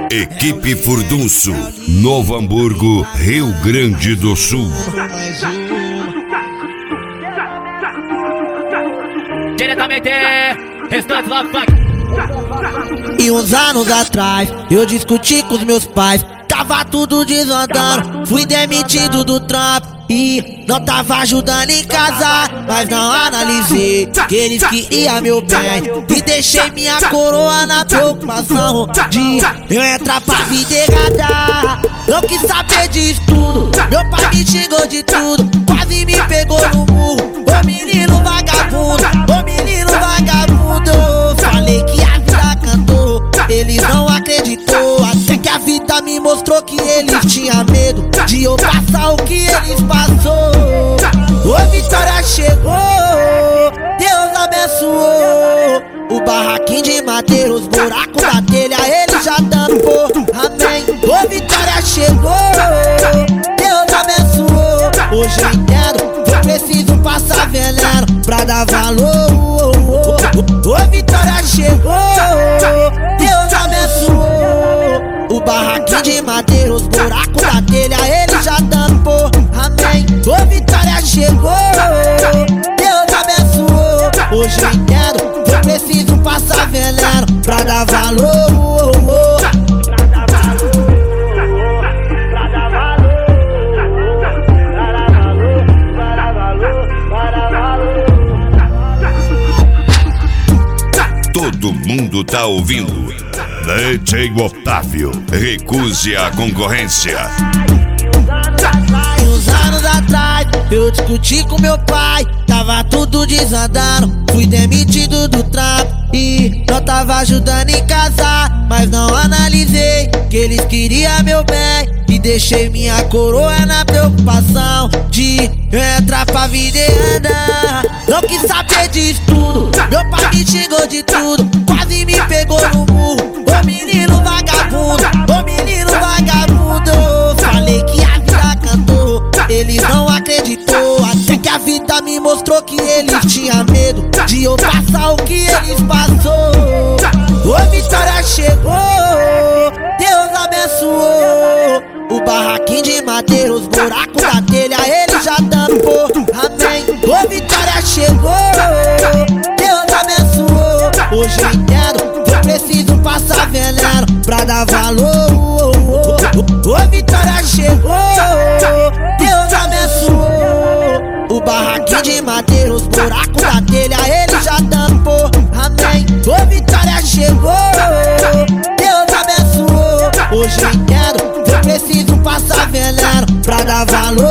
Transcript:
Equipe Furdunço, Novo Hamburgo, Rio Grande do Sul. Diretamente, restante lá funk. E uns anos atrás, eu discuti com os meus pais. Tava tudo desandando, fui demitido do trampo e não tava ajudando em casa. Mas não analisei que eles queriam meu bem e deixei minha coroa na preocupação de eu entrar pra vida errada. Não quis saber disso tudo, meu pai me xingou de tudo, quase me pegou no murro. Ô menino vagabundo, ô menino vagabundo. Falei que a vida cantou, eles não acreditou. Até que a vida me mostrou que eles tinham medo de eu passar o que eles passou. Ô vitória chegou, Deus abençoou. O barraquinho de madeira, os buracos da telha, ele já tampou, amém. Ô vitória chegou, Deus abençoou. Hoje eu entendo, eu preciso passar veneno pra dar valor. Ô vitória chegou, Deus abençoou. O barraquinho de madeira, os buracos da telha, ele já tampou, amém. Ô vitória chegou, Deus abençoou. Hoje eu entendo, eu preciso passar veneno pra dar valor. Todo mundo tá ouvindo. DJ Otávio, recuse a concorrência. Uns anos atrás, eu discuti com meu pai. Tava tudo desandando, fui demitido do trampo e não tava ajudando em casa. Mas não analisei que eles queriam meu bem e deixei minha coroa na preocupação de eu entrar pra vida e andar. Não quis saber disso tudo, meu pai me xingou de tudo, quase me pegou no murro. Ô menino vagabundo, ô menino vagabundo. Falei que a vida cantou, eles não acreditou. Até que a vida me mostrou que eles tinham medo de eu passar o que eles passou. Ô vitória chegou, Deus abençoou. O barraquinho de madeira, os buracos da telha, ele já tampou, amém. Ô vitória chegou, Deus abençoou. Hoje eu entendo, eu preciso passar veneno pra dar valor. Ô vitória chegou, Deus abençoou. O barraquinho de madeira, os buracos da telha, ele já tampou, amém. Ô vitória chegou, Deus abençoou. Hoje eu entendo, eu preciso passar veneno pra dar valor.